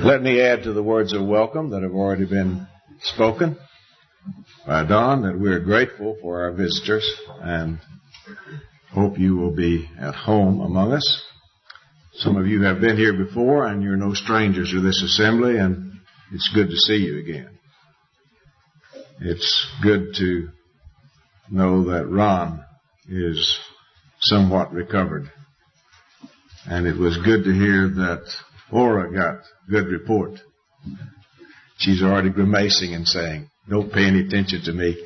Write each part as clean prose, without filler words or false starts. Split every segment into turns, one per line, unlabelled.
Let me add to the words of welcome that have already been spoken by Don that we're grateful for our visitors and hope you will be at home among us. Some of you have been here before and you're no strangers to this assembly, and it's good to see you again. It's good to know that Ron is somewhat recovered. And it was good to hear that Ora got good report. She's already grimacing and saying, "Don't pay any attention to me."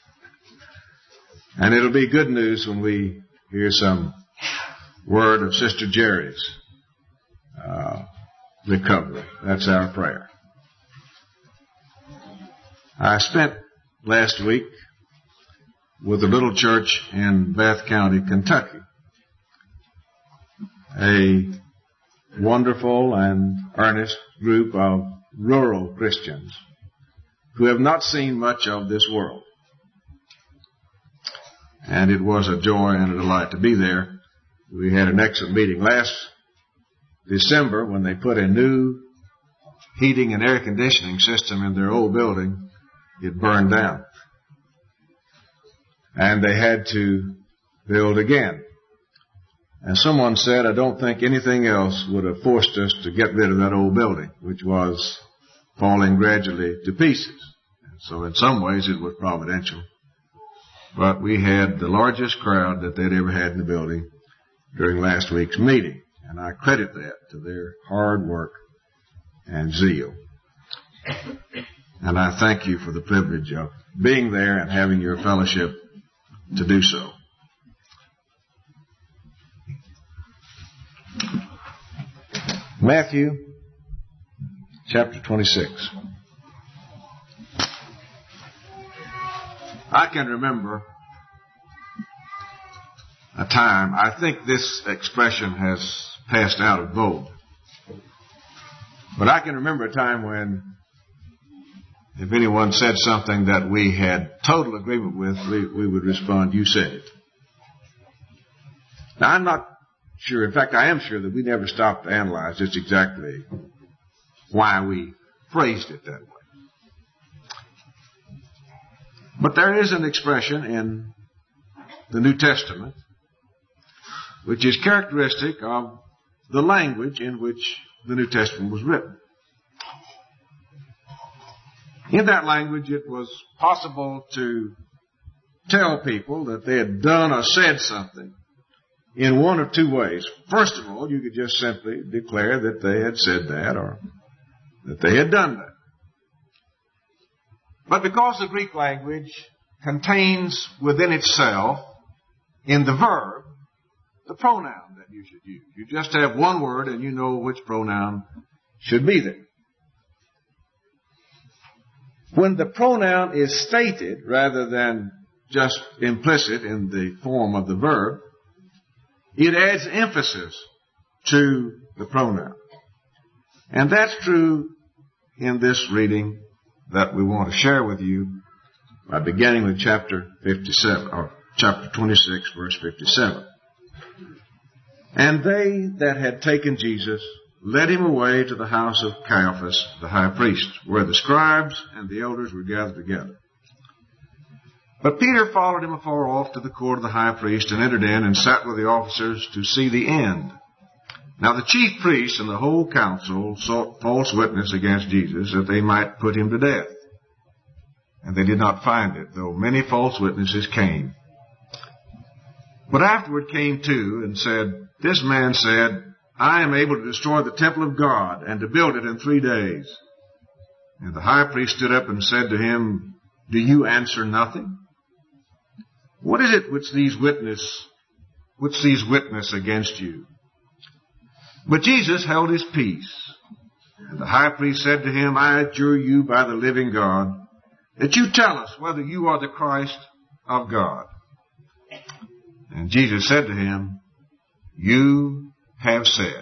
And it'll be good news when we hear some word of Sister Jerry's recovery. That's our prayer. I spent last week with a little church in Bath County, Kentucky. A wonderful and earnest group of rural Christians who have not seen much of this world. And it was a joy and a delight to be there. We had an excellent meeting last December when they put a new heating and air conditioning system in their old building. It burned down. And they had to build again. And someone said, I don't think anything else would have forced us to get rid of that old building, which was falling gradually to pieces. And so in some ways it was providential. But we had the largest crowd that they'd ever had in the building during last week's meeting. And I credit that to their hard work and zeal. And I thank you for the privilege of being there and having your fellowship to do so. Matthew chapter 26. I can remember a time, I think this expression has passed out of vogue, but I can remember a time when if anyone said something that we had total agreement with, we would respond, "You said it." Now, I'm not sure, in fact, I am sure that we never stopped to analyze just exactly why we phrased it that way. But there is an expression in the New Testament which is characteristic of the language in which the New Testament was written. In that language, it was possible to tell people that they had done or said something in one of two ways. First of all, you could just simply declare that they had said that or that they had done that. But because the Greek language contains within itself, in the verb, the pronoun that you should use. You just have one word and you know which pronoun should be there. When the pronoun is stated rather than just implicit in the form of the verb, it adds emphasis to the pronoun. And that's true in this reading that we want to share with you by beginning with chapter 57, or chapter 26, verse 57. And they that had taken Jesus led him away to the house of Caiaphas, the high priest, where the scribes and the elders were gathered together. But Peter followed him afar off to the court of the high priest and entered in and sat with the officers to see the end. Now the chief priests and the whole council sought false witness against Jesus that they might put him to death. And they did not find it, though many false witnesses came. But afterward came two and said, "This man said, I am able to destroy the temple of God and to build it in 3 days. And the high priest stood up and said to him, Do you answer nothing? What is it which these witness against you? But Jesus held his peace. And the high priest said to him, I adjure you by the living God, that you tell us whether you are the Christ of God. And Jesus said to him, You have said.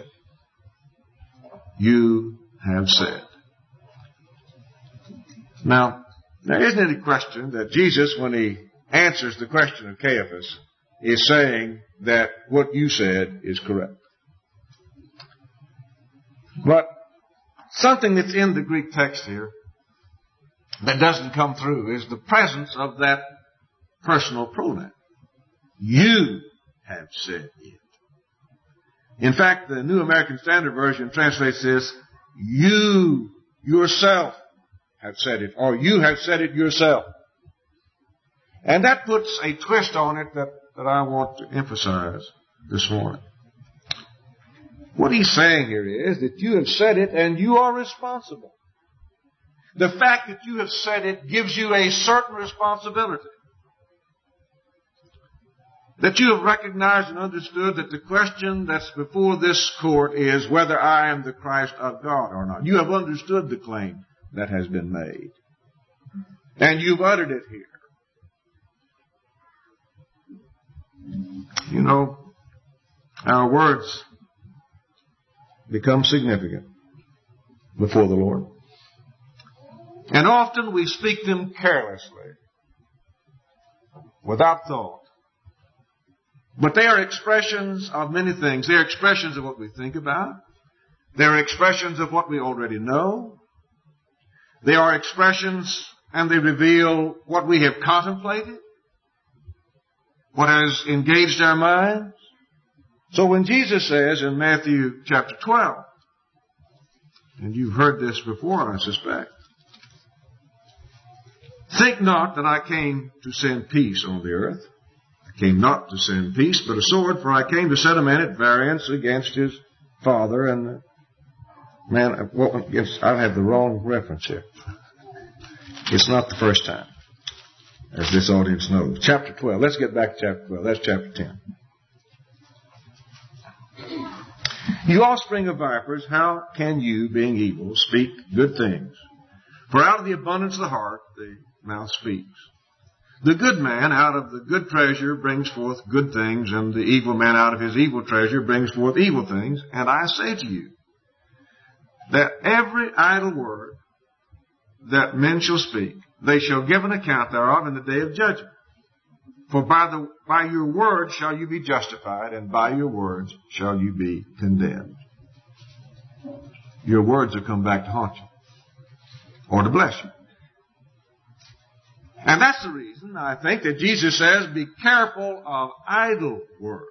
You have said. Now, there isn't any question that Jesus, when he answers the question of Caiaphas, is saying that what you said is correct. But Something that's in the Greek text here that doesn't come through is the presence of that personal pronoun. You have said it. In fact, the New American Standard Version translates this, you yourself have said it, or you have said it yourself. And that puts a twist on it that I want to emphasize this morning. What he's saying here is that you have said it and you are responsible. The fact that you have said it gives you a certain responsibility. That you have recognized and understood that the question that's before this court is whether I am the Christ of God or not. You have understood the claim that has been made. And you've uttered it here. You know, our words become significant before the Lord. And often we speak them carelessly, without thought. But they are expressions of many things. They are expressions of what we think about. They are expressions of what we already know. They are expressions and they reveal what we have contemplated, what has engaged our minds. So when Jesus says in Matthew chapter 12, and you've heard this before, I suspect, think not that I came to send peace on the earth. I came not to send peace, but a sword, for I came to set a man at variance against his father. And man, well, yes, I have the wrong reference here. It's not the first time, as this audience knows. Chapter 12. Let's get back to chapter 12. That's chapter 10. You offspring of vipers, how can you, being evil, speak good things? For out of the abundance of the heart, the mouth speaks. The good man out of the good treasure brings forth good things, and the evil man out of his evil treasure brings forth evil things. And I say to you, that every idle word that men shall speak, they shall give an account thereof in the day of judgment. For by your words shall you be justified, and by your words shall you be condemned. Your words will come back to haunt you, or to bless you. And that's the reason I think that Jesus says, be careful of idle words.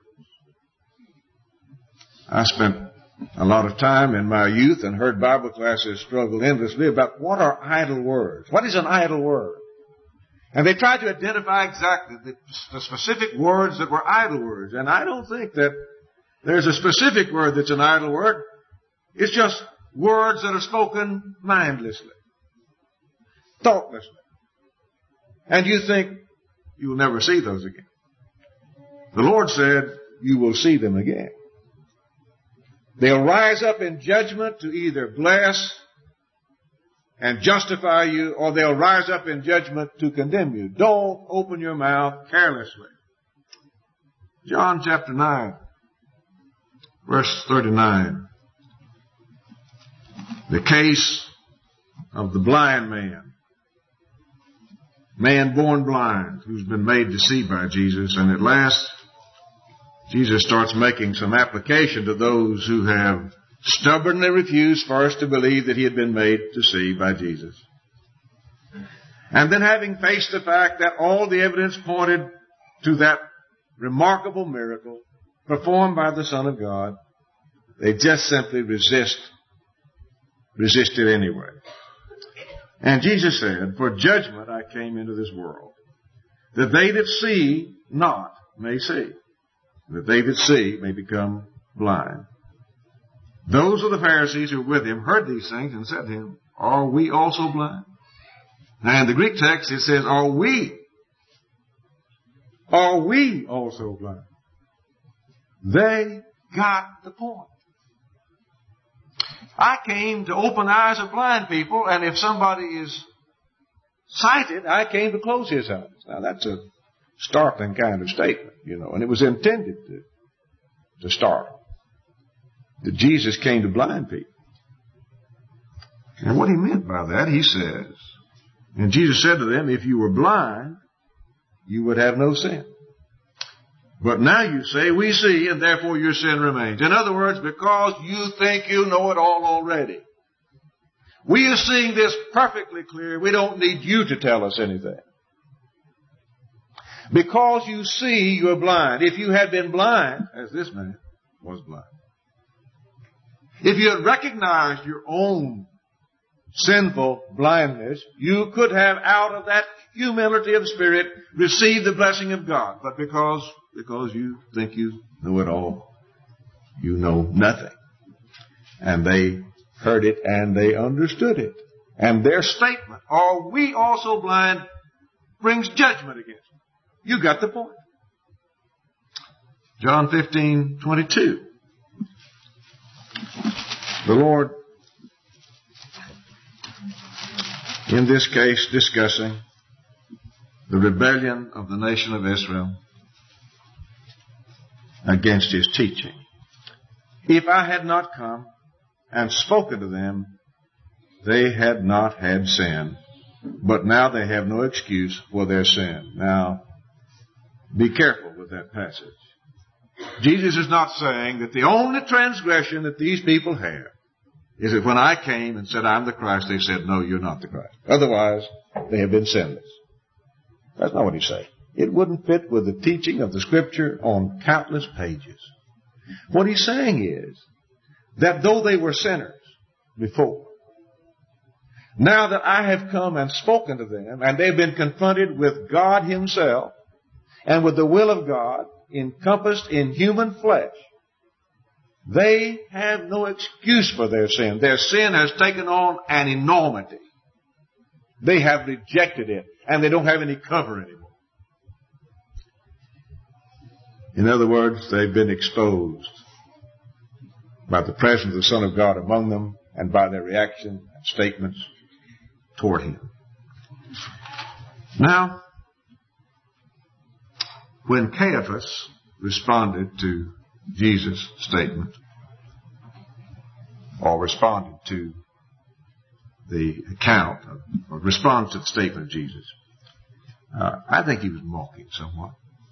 I spent a lot of time in my youth and heard Bible classes struggle endlessly about what are idle words. What is an idle word? And they tried to identify exactly the specific words that were idle words. And I don't think that there's a specific word that's an idle word. It's just words that are spoken mindlessly, thoughtlessly. And you think you'll never see those again. The Lord said you will see them again. They'll rise up in judgment to either bless and justify you, or they'll rise up in judgment to condemn you. Don't open your mouth carelessly. John chapter 9, verse 39. The case of the blind man born blind, who's been made to see by Jesus, and at last Jesus starts making some application to those who have stubbornly refused first to believe that he had been made to see by Jesus. And then having faced the fact that all the evidence pointed to that remarkable miracle performed by the Son of God, they just simply resisted anyway. And Jesus said, for judgment I came into this world, that they that see not may see, that they that see may become blind. Those of the Pharisees who were with him heard these things and said to him, are we also blind? Now in the Greek text it says, are we also blind? They got the point. I came to open eyes of blind people, and if somebody is sighted, I came to close his eyes. Now that's a startling kind of statement, and it was intended to startle. That Jesus came to blind people. And what he meant by that, he says, and Jesus said to them, if you were blind, you would have no sin. But now you say, we see, and therefore your sin remains. In other words, because you think you know it all already. We are seeing this perfectly clear. We don't need you to tell us anything. Because you see, you're blind. If you had been blind, as this man was blind, if you had recognized your own sinful blindness, you could have, out of that humility of spirit, received the blessing of God. But because you think you know it all, you know nothing. And they heard it and they understood it. And their statement, "Are we also blind?" brings judgment against them. You got the point. John 15:22. The Lord, in this case, discussing the rebellion of the nation of Israel against His teaching. "If I had not come and spoken to them, they had not had sin. But now they have no excuse for their sin." Now, be careful with that passage. Jesus is not saying that the only transgression that these people have is that when I came and said, "I'm the Christ," they said, "No, you're not the Christ." Otherwise, they have been sinless. That's not what He's saying. It wouldn't fit with the teaching of the Scripture on countless pages. What He's saying is that though they were sinners before, now that I have come and spoken to them, and they've been confronted with God Himself, and with the will of God encompassed in human flesh, they have no excuse for their sin. Their sin has taken on an enormity. They have rejected it, and they don't have any cover anymore. In other words, they've been exposed by the presence of the Son of God among them and by their reaction and statements toward Him. Now, when Caiaphas responded to Jesus' statement, or responded to the account, or responded to the statement of Jesus, I think he was mocking somewhat.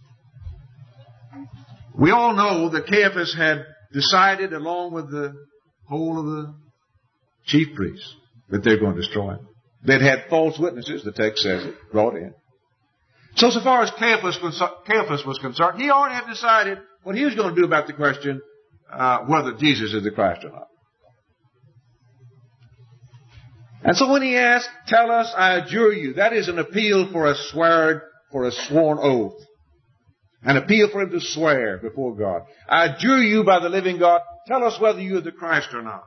We all know that Caiaphas had decided, along with the whole of the chief priests, that they're going to destroy him. They'd had false witnesses, the text says it, brought in. So far as Caiaphas was concerned, he already had decided what he was going to do about the question whether Jesus is the Christ or not. And so when he asked, "Tell us, I adjure you," that is an appeal for a sworn oath. An appeal for him to swear before God. "I adjure you by the living God, tell us whether you are the Christ or not."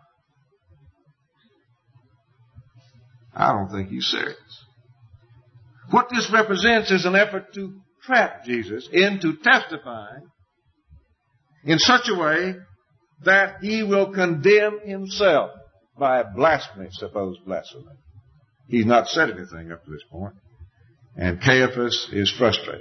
I don't think he's serious. What this represents is an effort to trap Jesus into testifying in such a way that he will condemn himself by blasphemy, supposed blasphemy. He's not said anything up to this point, and Caiaphas is frustrated.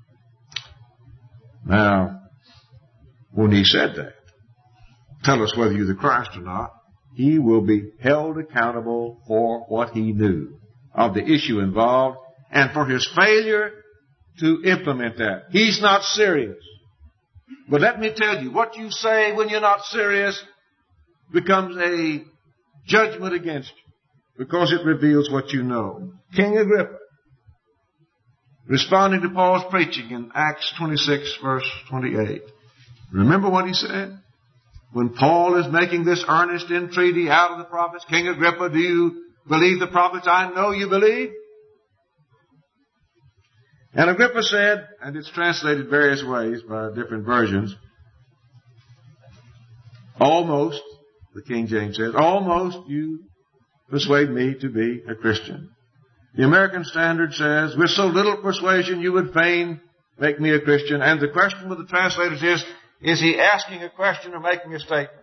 Now, when he said that, "Tell us whether you're the Christ or not," he will be held accountable for what he knew of the issue involved and for his failure to implement that. He's not serious. But let me tell you, what you say when you're not serious becomes a judgment against you because it reveals what you know. King Agrippa, responding to Paul's preaching in Acts 26, verse 28. Remember what he said? When Paul is making this earnest entreaty out of the prophets, "King Agrippa, do you believe the prophets I know you believe?" And Agrippa said, and it's translated various ways by different versions, "Almost," the King James says, "almost you persuade me to be a Christian." The American Standard says, "With so little persuasion you would fain make me a Christian." And the question with the translators is he asking a question or making a statement?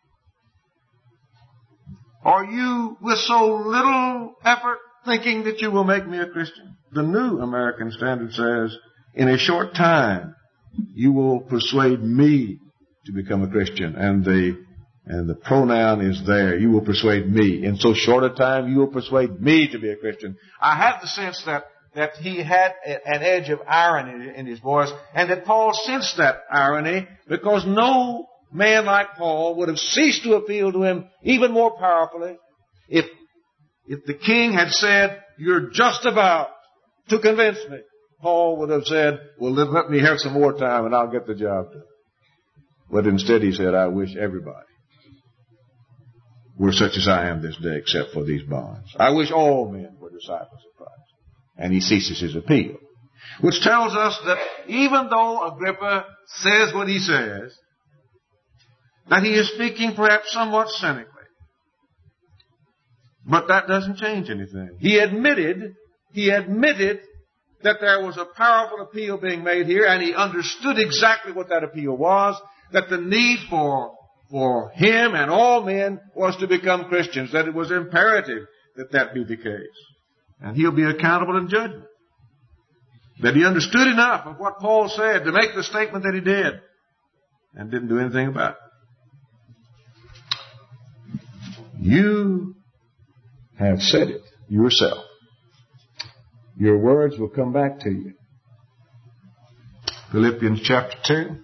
Are you, with so little effort, thinking that you will make me a Christian? The New American Standard says, "In a short time, you will persuade me to become a Christian." And the pronoun is there. You will persuade me. In so short a time, you will persuade me to be a Christian. I have the sense that he had an edge of irony in his voice, and that Paul sensed that irony because no man like Paul would have ceased to appeal to him even more powerfully if if the king had said, "You're just about to convince me," Paul would have said, "Well, let me have some more time and I'll get the job done." But instead he said, "I wish everybody were such as I am this day except for these bonds. I wish all men were disciples of Christ." And he ceases his appeal. Which tells us that even though Agrippa says what he says, that he is speaking perhaps somewhat cynically. But that doesn't change anything. He admitted that there was a powerful appeal being made here, and he understood exactly what that appeal was, that the need for him and all men was to become Christians, that it was imperative that that be the case. And he'll be accountable in judgment. That he understood enough of what Paul said to make the statement that he did and didn't do anything about it. You have said it yourself. Your words will come back to you. Philippians chapter 2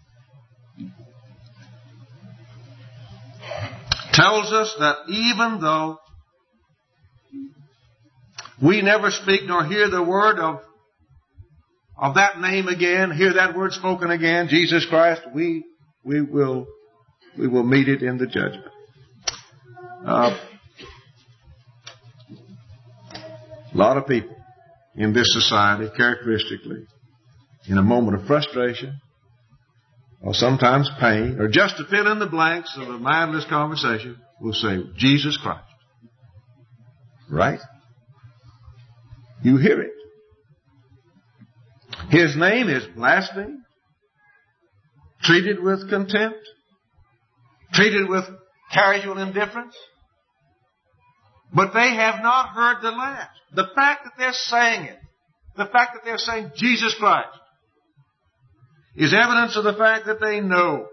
tells us that even though we never speak nor hear the word of that name again, hear that word spoken again, Jesus Christ, we will meet it in the judgment. A lot of people in this society, characteristically, in a moment of frustration, or sometimes pain, or just to fill in the blanks of a mindless conversation, will say, "Jesus Christ." Right? You hear it. His name is blasphemed, treated with contempt, treated with casual indifference. But they have not heard the last. The fact that they're saying it, the fact that they're saying Jesus Christ, is evidence of the fact that they know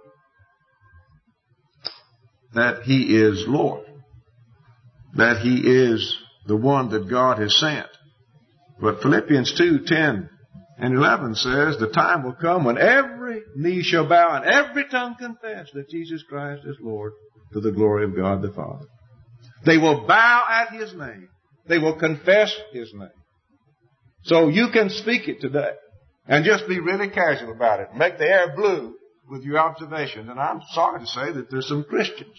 that He is Lord, that He is the one that God has sent. But Philippians 2:10 and 11 says, the time will come when every knee shall bow and every tongue confess that Jesus Christ is Lord, to the glory of God the Father. They will bow at His name. They will confess His name. So you can speak it today and just be really casual about it. Make the air blue with your observations. And I'm sorry to say that there's some Christians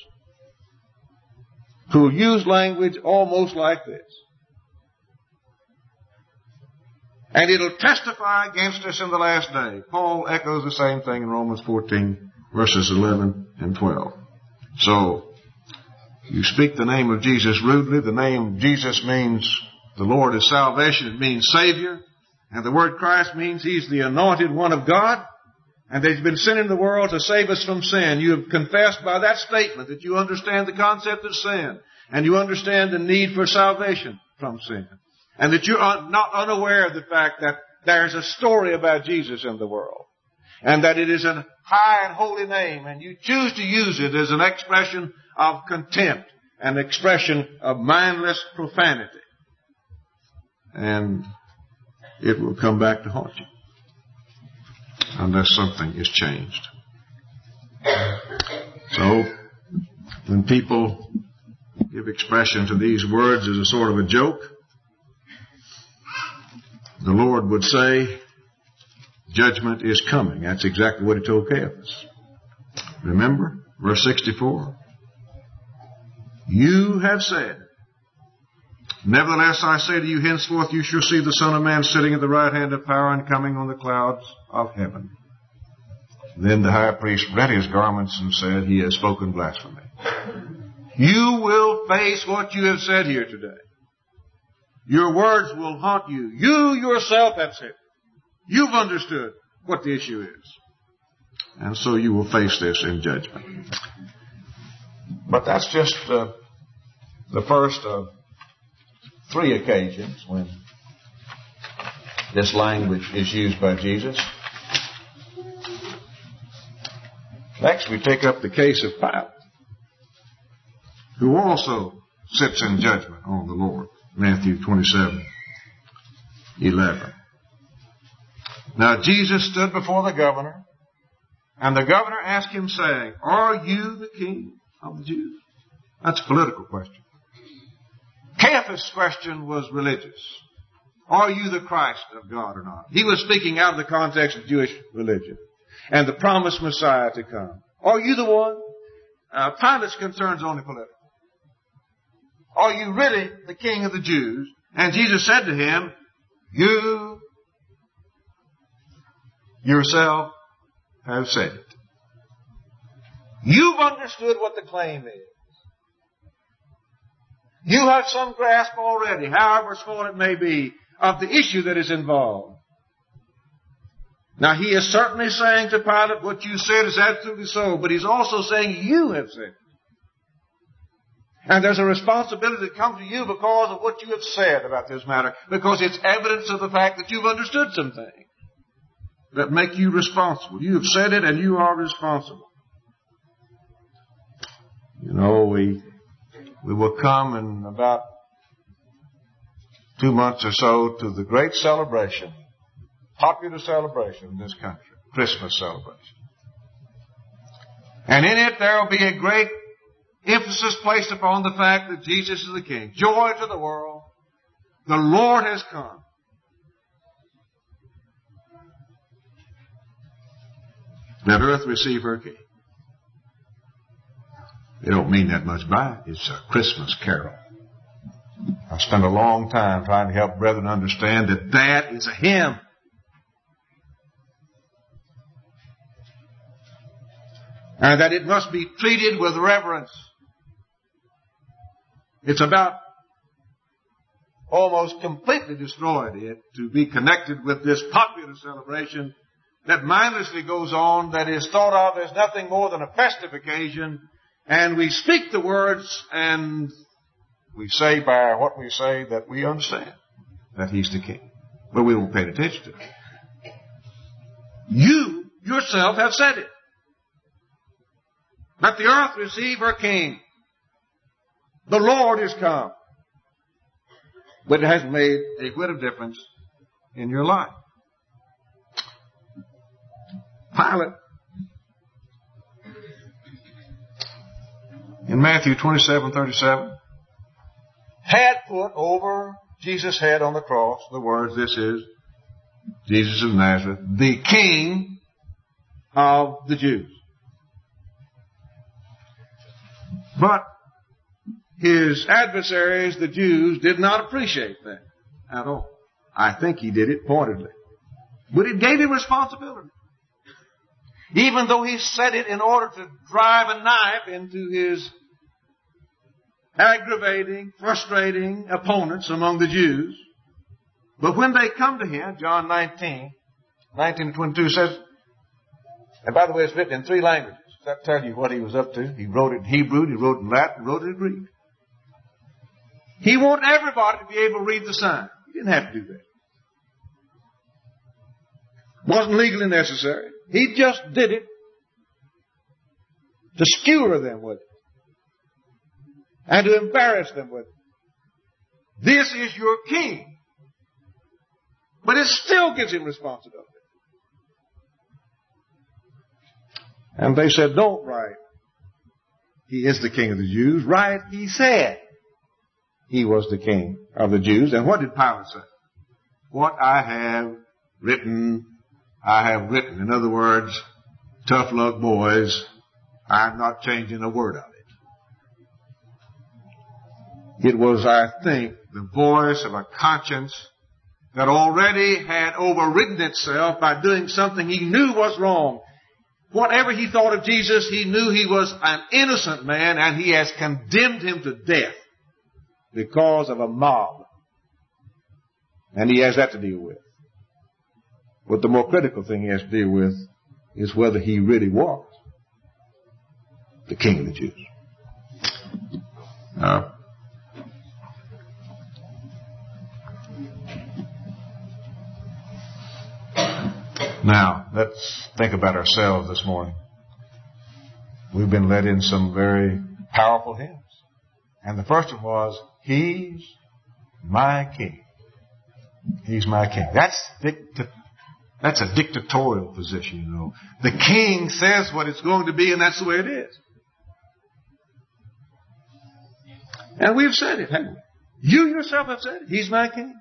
who use language almost like this. And it'll testify against us in the last day. Paul echoes the same thing in Romans 14, verses 11 and 12. So, you speak the name of Jesus rudely. The name Jesus means the Lord is salvation. It means Savior. And the word Christ means He's the anointed one of God. And that He's been sent into the world to save us from sin. You have confessed by that statement that you understand the concept of sin. And you understand the need for salvation from sin. And that you are not unaware of the fact that there's a story about Jesus in the world. And that it is a high and holy name. And you choose to use it as an expression of contempt. An expression of mindless profanity. And it will come back to haunt you. Unless something is changed. So, when people give expression to these words as a sort of a joke, the Lord would say, judgment is coming. That's exactly what He told Caiaphas. Remember, verse 64. You have said, nevertheless I say to you, henceforth you shall see the Son of Man sitting at the right hand of power and coming on the clouds of heaven. Then the high priest rent his garments and said, He has spoken blasphemy. You will face what you have said here today. Your words will haunt you. You yourself have said it. You've understood what the issue is. And so you will face this in judgment. But that's just the first of 3 occasions when this language is used by Jesus. Next we take up the case of Pilate, who also sits in judgment on the Lord. Matthew 27:11. Now Jesus stood before the governor, and the governor asked him, saying, Are you the king of the Jews? That's a political question. Caiaphas Caiaphas' question was religious. Are you the Christ of God or not? He was speaking out of the context of Jewish religion and the promised Messiah to come. Are you the one? Pilate's concern's only political. Are you really the King of the Jews? And Jesus said to him, you yourself have said it. You've understood what the claim is. You have some grasp already, however small it may be, of the issue that is involved. Now, he is certainly saying to Pilate, what you said is absolutely so, but he's also saying you have said it. And there's a responsibility that comes to you because of what you have said about this matter, because it's evidence of the fact that you've understood some things that make you responsible. You have said it and you are responsible. You know, we will come in about 2 months or so to the great celebration, popular celebration in this country, Christmas celebration. And in it there will be a great emphasis placed upon the fact that Jesus is the King. Joy to the world. The Lord has come. Let earth receive her King. They don't mean that much by it. It's a Christmas carol. I spent a long time trying to help brethren understand that that is a hymn. And that it must be treated with reverence. It's about almost completely destroyed it to be connected with this popular celebration that mindlessly goes on, that is thought of as nothing more than a festive occasion. And we speak the words and we say by what we say that we understand that He's the King. But we won't pay attention to it. You yourself have said it. Let the earth receive her King. The Lord is come. But it hasn't made a whit of difference in your life. Pilate, in Matthew 27:37, had put over Jesus' head on the cross the words, this is Jesus of Nazareth, the King of the Jews. But his adversaries, the Jews, did not appreciate that at all. I think he did it pointedly. But it gave him responsibility. Even though he said it in order to drive a knife into his aggravating, frustrating opponents among the Jews. But when they come to him, John 19:22 says, and by the way, it's written in 3 languages. That tells you what he was up to. He wrote it in Hebrew, he wrote it in Latin, wrote it in Greek. He wanted everybody to be able to read the sign. He didn't have to do that. Wasn't legally necessary. He just did it to skewer them with it and to embarrass them with it. This is your King. But it still gives him responsibility. And they said, don't write, He is the King of the Jews. Write, He said He was the King of the Jews. And what did Pilate say? What I have written, I have written. In other words, tough luck, boys. I'm not changing a word of it. It was, I think, the voice of a conscience that already had overridden itself by doing something he knew was wrong. Whatever he thought of Jesus, he knew he was an innocent man, and he has condemned him to death because of a mob. And he has that to deal with. But the more critical thing he has to deal with is whether he really was the King of the Jews. Now, let's think about ourselves this morning. We've been led in some very powerful hymns. And the first one was, He's my King. He's my King. That's a dictatorial position, you know. The king says what it's going to be, and that's the way it is. And we've said it, haven't we? You yourself have said it. He's my king.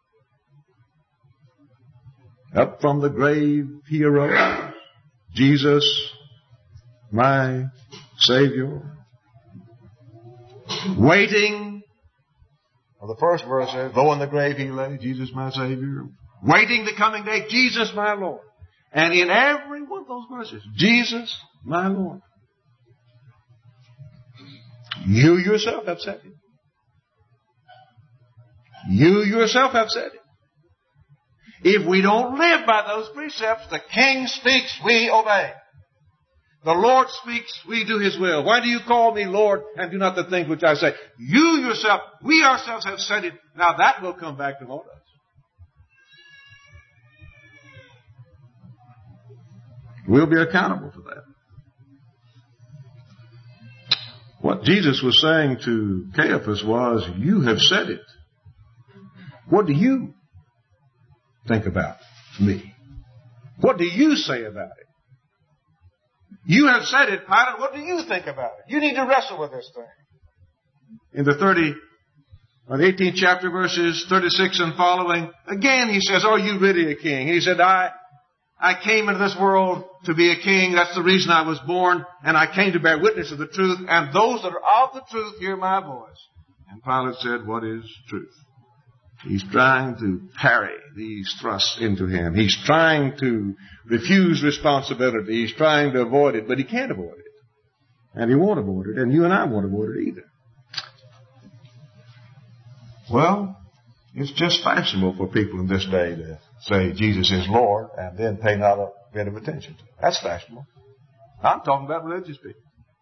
Up from the grave he arose. Jesus, my Savior. Waiting. Well, the first verse says, lo, in the grave he lay, Jesus, my Savior. Waiting the coming day, Jesus, my Lord. And in every one of those verses, Jesus, my Lord. You yourself have said it. You yourself have said it. If we don't live by those precepts, the King speaks, we obey. The Lord speaks, we do His will. Why do you call me Lord and do not the things which I say? You yourself, we ourselves have said it. Now that will come back to haunt us. We'll be accountable for that. What Jesus was saying to Caiaphas was, you have said it. What do you think about me? What do you say about it? You have said it, Pilate. What do you think about it? You need to wrestle with this thing. In the 18th chapter, verses 36 and following, again he says, are you really a king? He said, I came into this world to be a king. That's the reason I was born. And I came to bear witness of the truth. And those that are of the truth hear my voice. And Pilate said, what is truth? He's trying to parry these thrusts into him. He's trying to refuse responsibility. He's trying to avoid it, but he can't avoid it. And he won't avoid it, and you and I won't avoid it either. Well, it's just fashionable for people in this day to say Jesus is Lord and then pay not a bit of attention to it. That's fashionable. I'm talking about religious people.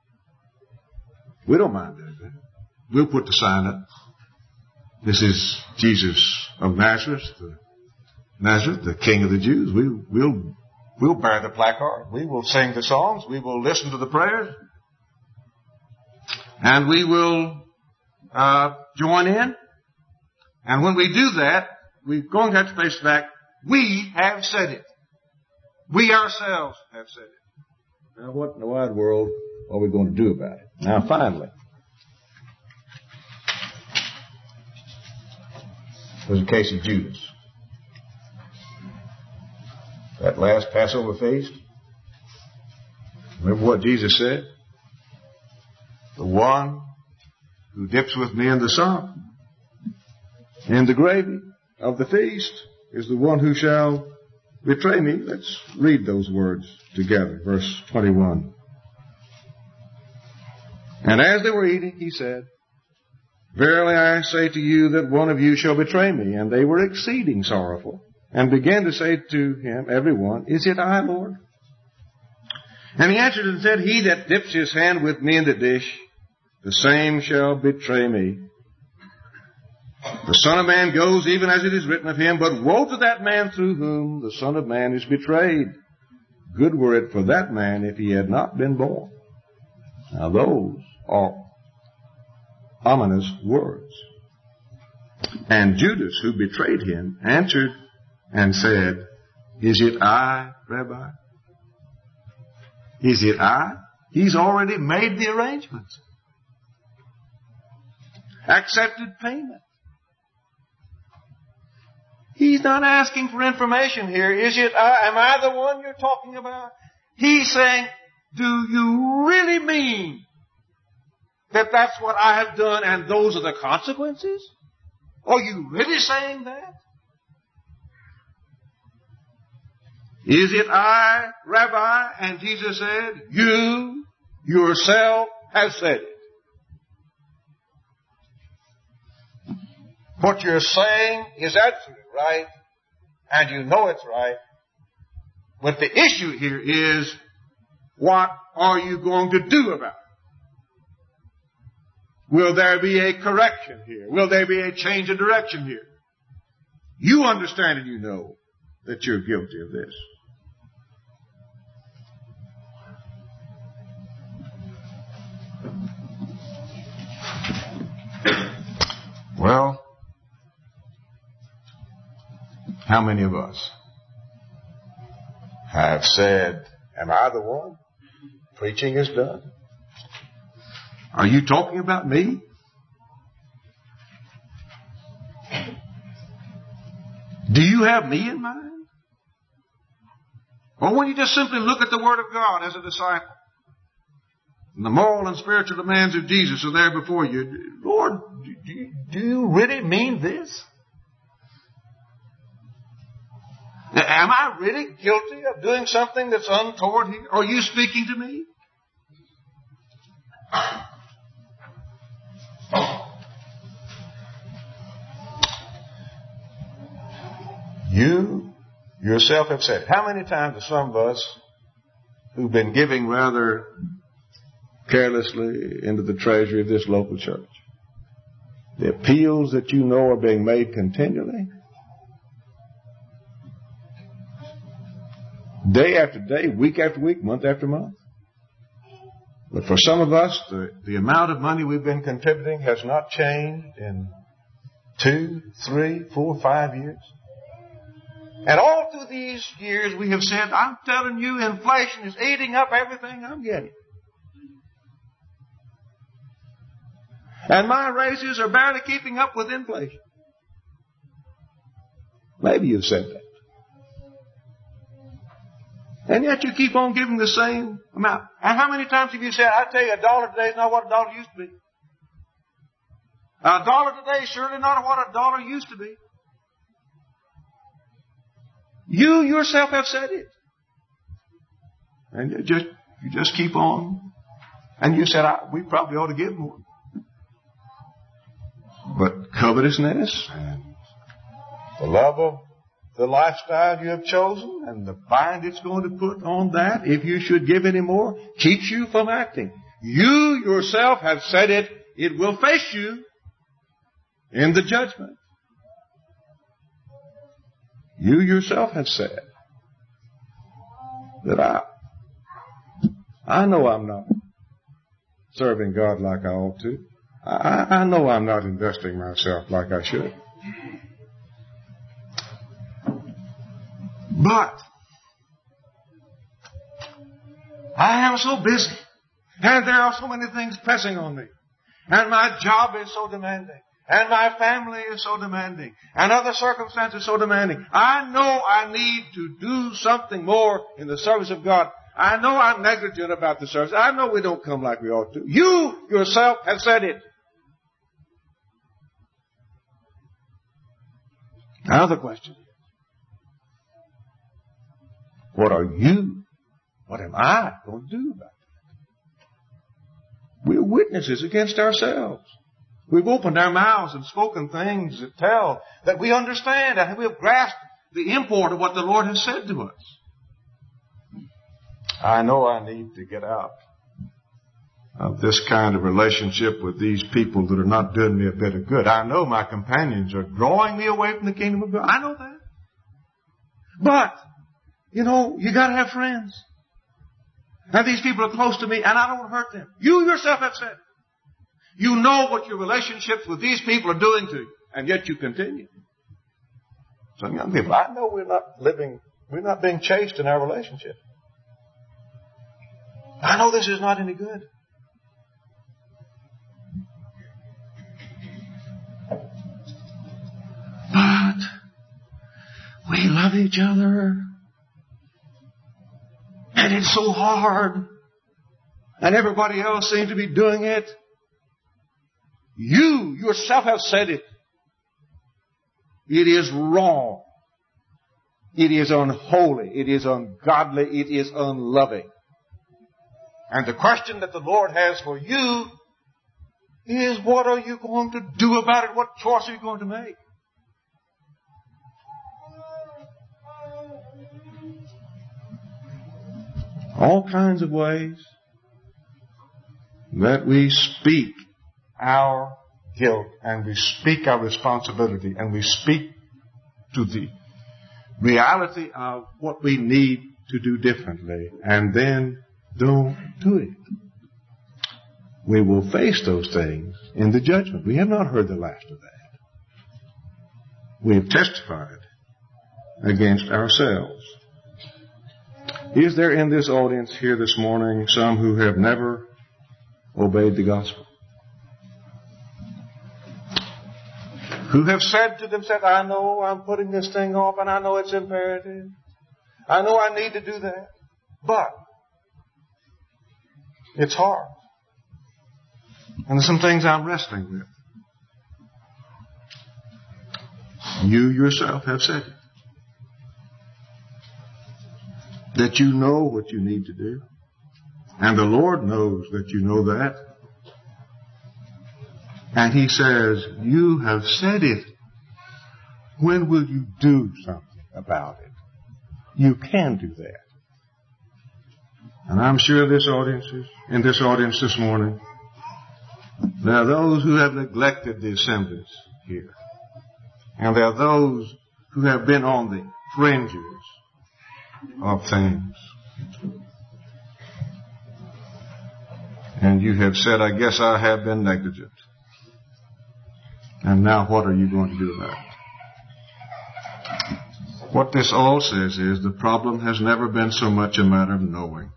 We don't mind doing that. We'll put the sign up. This is Jesus of Nazareth, the King of the Jews. We'll bear the placard. We will sing the songs. We will listen to the prayers. And we will join in. And when we do that, we're going to have to face the fact, we have said it. We ourselves have said it. Now, what in the wide world are we going to do about it? Now, finally, there's a case of Judas. That last Passover feast. Remember what Jesus said? The one who dips with me in the sop and the gravy of the feast is the one who shall betray me. Let's read those words together. Verse 21. And as they were eating, he said, verily I say to you that one of you shall betray me. And they were exceeding sorrowful, and began to say to him, every one, is it I, Lord? And he answered and said, he that dips his hand with me in the dish, the same shall betray me. The Son of Man goes even as it is written of him, but woe to that man through whom the Son of Man is betrayed. Good were it for that man if he had not been born. Now those are ominous words. And Judas, who betrayed him, answered and said, is it I, Rabbi? Is it I? He's already made the arrangements. Accepted payment. He's not asking for information here. Is it I? Am I the one you're talking about? He's saying, do you really mean that that's what I have done and those are the consequences? Are you really saying that? Is it I, Rabbi? And Jesus said, you yourself have said it. What you're saying is absolutely right, and you know it's right. But the issue here is, what are you going to do about it? Will there be a correction here? Will there be a change of direction here? You understand and you know that you're guilty of this. Well, how many of us have said, am I the one? Preaching is done. Are you talking about me? Do you have me in mind? Or when you just simply look at the Word of God as a disciple, and the moral and spiritual demands of Jesus are there before you, Lord, do you really mean this? Am I really guilty of doing something that's untoward here? Are you speaking to me? You yourself have said, how many times have some of us who've been giving rather carelessly into the treasury of this local church, the appeals that you know are being made continually, day after day, week after week, month after month. But for some of us, the amount of money we've been contributing has not changed in 2, 3, 4, 5 years. And all through these years we have said, I'm telling you, inflation is eating up everything I'm getting. And my raises are barely keeping up with inflation. Maybe you've said that. And yet you keep on giving the same amount. And how many times have you said, I tell you, $1 today is not what $1 used to be. $1 today is surely not what $1 used to be. You yourself have said it. And you just keep on. And you said, we probably ought to give more. But covetousness and the love of the lifestyle you have chosen and the bind it's going to put on that, if you should give any more, keeps you from acting. You yourself have said it. It will face you in the judgment. You yourself have said that I know I'm not serving God like I ought to. I know I'm not investing myself like I should. But I am so busy, and there are so many things pressing on me, and my job is so demanding, and my family is so demanding, and other circumstances so demanding. I know I need to do something more in the service of God. I know I'm negligent about the service. I know we don't come like we ought to. You yourself have said it. Now the question is, what am I going to do about it? We're witnesses against ourselves. We've opened our mouths and spoken things that tell that we understand and we have grasped the import of what the Lord has said to us. I know I need to get out of this kind of relationship with these people that are not doing me a bit of good. I know my companions are drawing me away from the kingdom of God. I know that. But, you got to have friends. And these people are close to me, and I don't want to hurt them. You yourself have said it. You know what your relationships with these people are doing to you, and yet you continue. Some young people, I know we're not being chaste in our relationship. I know this is not any good. But we love each other. And it's so hard. And everybody else seems to be doing it. You yourself have said it. It is wrong. It is unholy. It is ungodly. It is unloving. And the question that the Lord has for you is, what are you going to do about it? What choice are you going to make? All kinds of ways that we speak our guilt and we speak our responsibility and we speak to the reality of what we need to do differently and then don't do it. We will face those things in the judgment. We have not heard the last of that. We have testified against ourselves. Is there in this audience here this morning some who have never obeyed the gospel? who have said to themselves, I know I'm putting this thing off and I know it's imperative. I know I need to do that. But it's hard. And there's some things I'm wrestling with. You yourself have said it. That you know what you need to do. And the Lord knows that you know that. And He says, you have said it. When will you do something about it? You can do that. And I'm sure in this audience this morning, there are those who have neglected the assemblies here. And there are those who have been on the fringes of things. And you have said, I guess I have been negligent. And now what are you going to do about it? What this all says is the problem has never been so much a matter of knowing.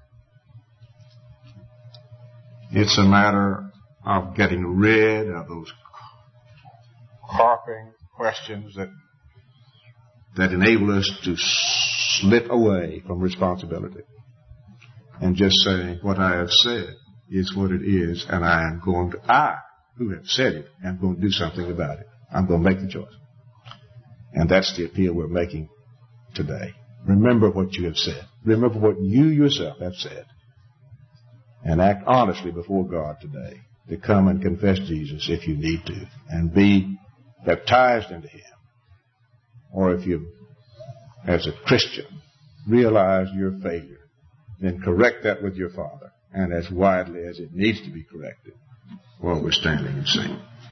It's a matter of getting rid of those carping questions that enable us to slip away from responsibility and just say, what I have said is what it is, and I, who have said it, am going to do something about it. I'm going to make the choice. And that's the appeal we're making today. Remember what you have said. Remember what you yourself have said. And act honestly before God today to come and confess Jesus if you need to and be baptized into Him. Or if you, as a Christian, realize your failure, then correct that with your Father and as widely as it needs to be corrected while we're standing and singing.